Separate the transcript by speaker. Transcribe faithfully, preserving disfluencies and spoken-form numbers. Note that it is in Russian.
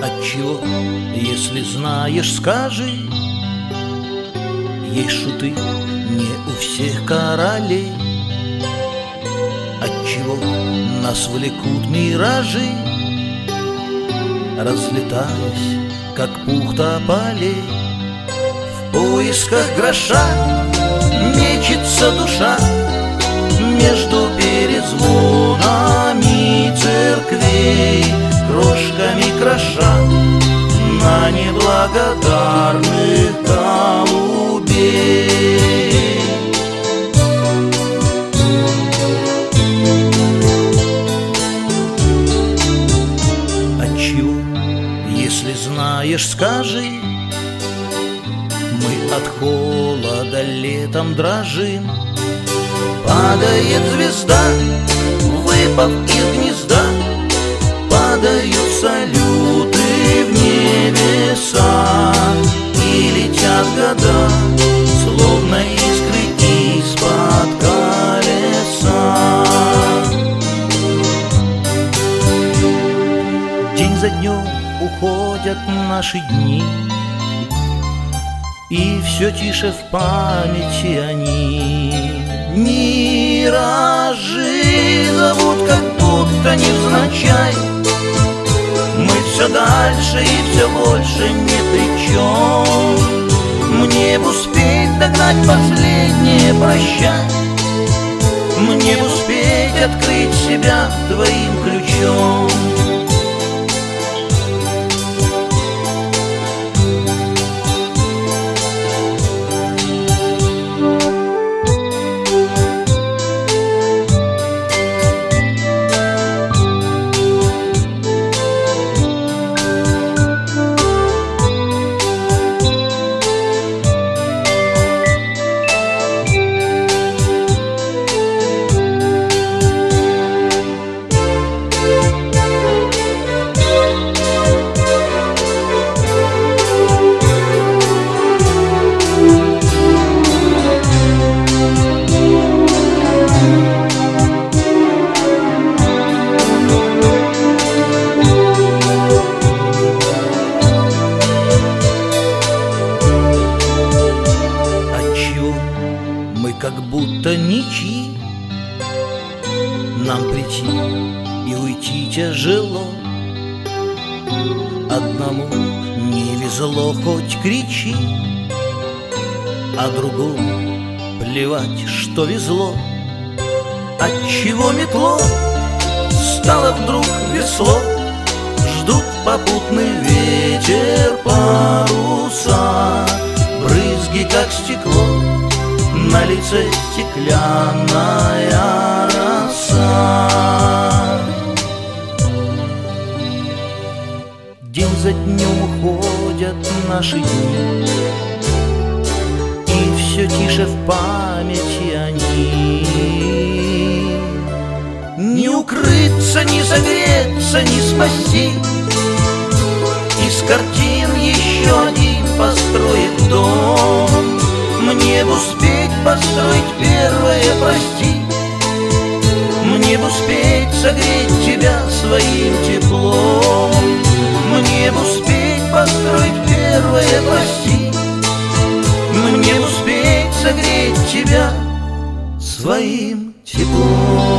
Speaker 1: Отчего, если знаешь, скажи, есть шуты не у всех королей. Отчего нас влекут миражи, разлетаясь, как пух тополей. В поисках гроша мечется душа между перезвонами церквей, крошками кроша на неблагодарных голубей. Отчего, если знаешь, скажи, мы от холода летом дрожим. Падает звезда, выпав из гнезда, падают салюты в небеса, и летят года, словно искры из-под колеса. День за днем уходят наши дни, и все тише в памяти они. Миражи зовут, как будто невзначай. Мы все дальше и все больше ни при чем. Мне б успеть догнать последнее прощай, мне б успеть открыть себя твоим ключом. Как будто ничьи, нам прийти и уйти тяжело. Одному не везло, хоть кричи, а другому плевать, что везло. Отчего метло стало вдруг весло, ждут попутный ветер паруса, брызги, как стекло, на лице стеклянная роса. День за днем уходят наши дни, и все тише в памяти они. Не укрыться, не согреться, не спасти, из картин еще один построит дом. Мне б успеть построить первое, прости, мне б успеть согреть тебя своим теплом. Мне б успеть построить первое, прости, мне б успеть согреть тебя своим теплом.